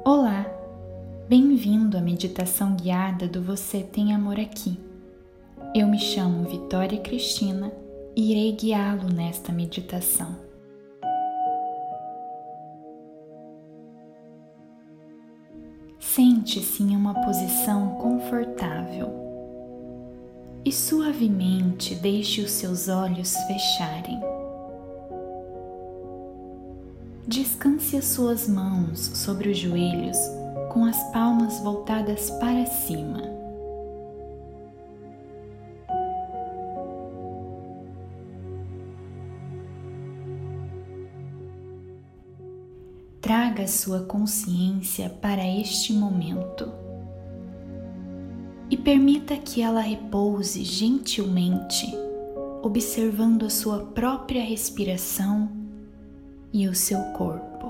Olá, bem-vindo à meditação guiada do Você Tem Amor Aqui. Eu me chamo Vitória Cristina e irei guiá-lo nesta meditação. Sente-se em uma posição confortável e suavemente deixe os seus olhos fecharem. Descanse as suas mãos sobre os joelhos com as palmas voltadas para cima. Traga sua consciência para este momento e permita que ela repouse gentilmente, observando a sua própria respiração e o seu corpo.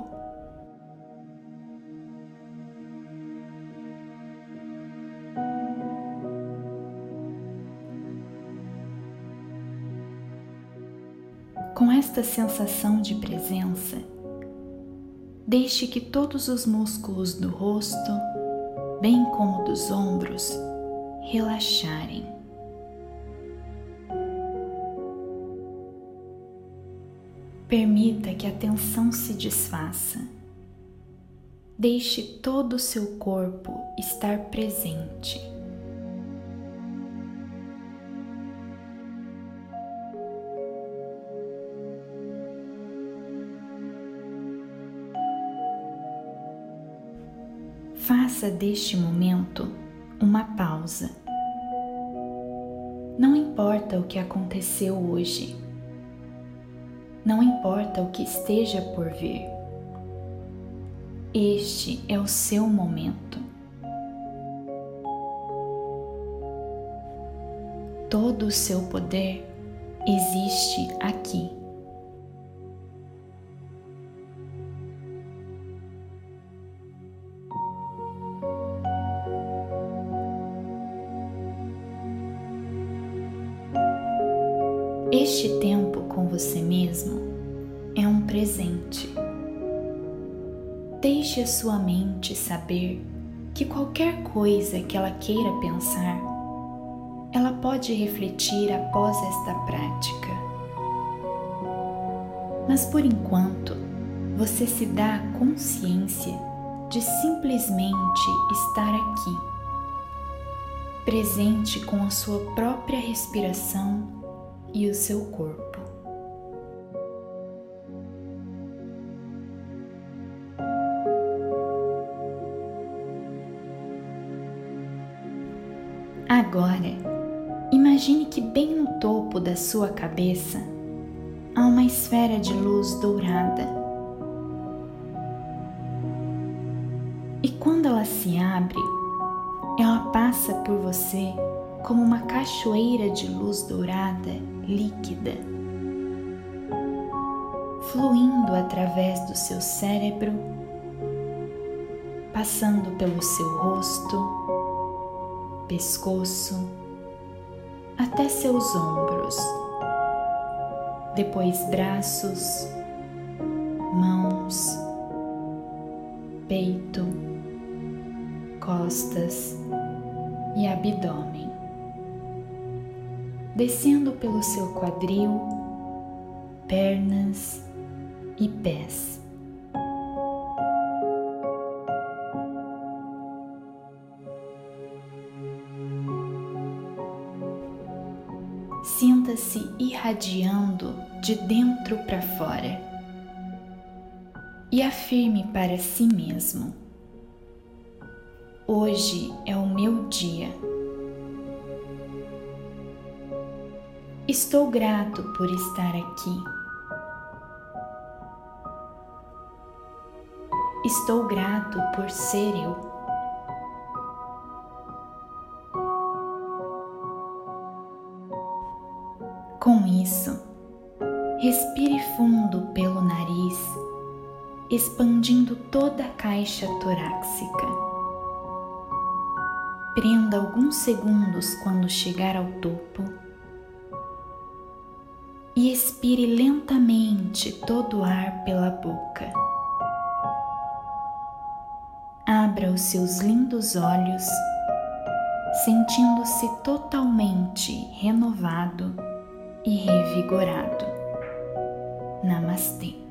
Com esta sensação de presença, deixe que todos os músculos do rosto, bem como dos ombros, relaxarem. Permita que a tensão se desfaça. Deixe todo o seu corpo estar presente. Faça deste momento uma pausa. Não importa o que aconteceu hoje. Não importa o que esteja por vir. Este é o seu momento. Todo o seu poder existe aqui. Este tempo com você mesmo é um presente. Deixe a sua mente saber que qualquer coisa que ela queira pensar, ela pode refletir após esta prática. Mas por enquanto, você se dá a consciência de simplesmente estar aqui, presente com a sua própria respiração e o seu corpo. Agora, imagine que bem no topo da sua cabeça há uma esfera de luz dourada. E quando ela se abre, ela passa por você como uma cachoeira de luz dourada líquida, fluindo através do seu cérebro, passando pelo seu rosto, pescoço, até seus ombros, depois braços, mãos, peito, costas e abdômen, descendo pelo seu quadril, pernas e pés. Sinta-se irradiando de dentro para fora e afirme para si mesmo: hoje é o meu dia. Estou grato por estar aqui. Estou grato por ser eu. Com isso, respire fundo pelo nariz, expandindo toda a caixa torácica. Prenda alguns segundos quando chegar ao topo e expire lentamente todo o ar pela boca. abra os seus lindos olhos, sentindo-se totalmente renovado e revigorado. Namastê.